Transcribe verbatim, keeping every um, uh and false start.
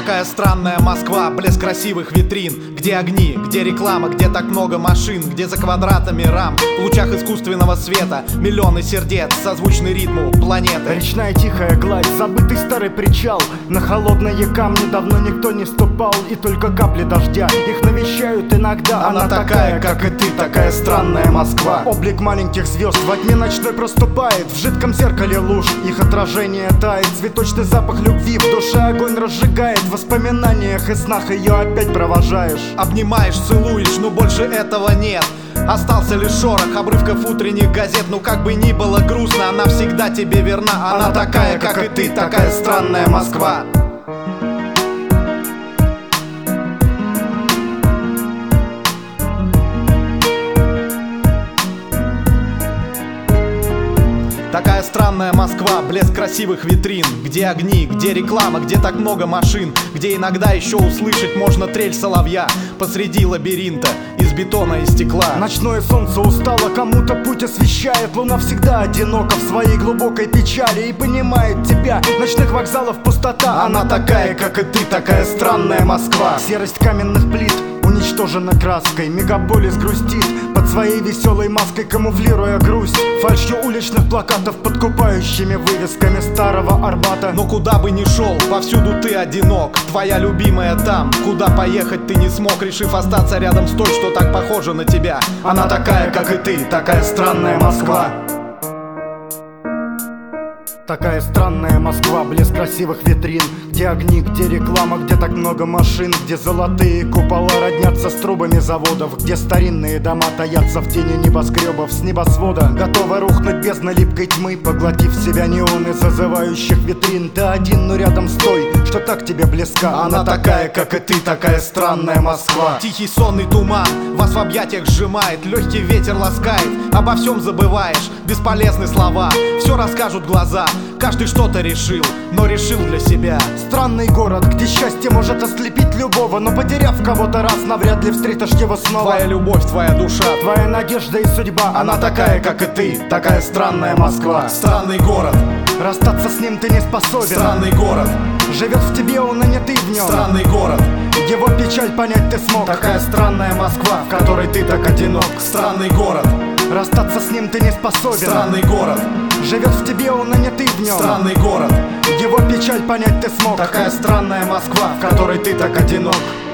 Такая странная Москва, блеск красивых витрин. Где огни, где реклама, где так много машин, где за квадратами рам, в лучах искусственного света миллионы сердец, созвучны ритму планеты. Речная тихая гладь, забытый старый причал. На холодные камни давно никто не ступал, и только капли дождя их навещают иногда. Она, Она такая, как и ты, такая странная Москва. Облик маленьких звезд во тьме ночной проступает, в жидком зеркале луж их отражение тает. Цветочный запах любви в душе огонь разжигает, в воспоминаниях и снах ее опять провожаешь. Обнимаешь, целуешь, но больше этого нет. Остался лишь шорох обрывков утренних газет. Ну как бы ни было грустно, она всегда тебе верна. Она, она такая, как, как и ты, такая странная Москва. Такая странная Москва, блеск красивых витрин. Где огни, где реклама, где так много машин, где иногда еще услышать можно трель соловья посреди лабиринта из бетона и стекла. Ночное солнце устало, кому-то путь освещает. Луна всегда одинока в своей глубокой печали и понимает тебя. Ночных вокзалов пустота. Она, Она такая, как и ты, такая странная Москва. Серость каменных плит уничтожена краской. Мегаполис грустит под своей веселой маской, камуфлируя грусть фальшью уличных плакатов, подкупающими вывесками старого Арбата. Но куда бы ни шел, повсюду ты одинок. Твоя любимая там, куда поехать ты не смог, решив остаться рядом с той, что так похожа на тебя. Она такая, как и ты, такая странная Москва. Такая странная Москва, блеск красивых витрин. Где огни, где реклама, где так много машин, где золотые купола роднятся с трубами заводов, где старинные дома таятся в тени небоскребов. С небосвода готова рухнуть бездна липкой тьмы, поглотив в себя неоны зазывающих витрин. Ты один, но рядом с той, что так тебе близка. Она, Она такая, как и ты, такая странная Москва. Тихий сонный туман вас в объятиях сжимает, легкий ветер ласкает, обо всем забываешь, бесполезны слова, все расскажут глаза. Каждый что-то решил, но решил для себя. Странный город, где счастье может ослепить любого, но потеряв кого-то раз, навряд ли встретишь его снова. Твоя любовь, твоя душа, твоя надежда и судьба. Она, Она такая, как и ты, такая странная Москва. Странный город, расстаться с ним ты не способен. Странный город, живет в тебе он, а не ты в нем. Странный город, его печаль понять ты смог. Такая странная Москва, в которой ты так одинок. Странный город, расстаться с ним ты не способен. Странный город, живет в тебе он, а не ты в нем. Странный город, его печаль понять ты смог. Такая странная Москва, в которой ты так одинок.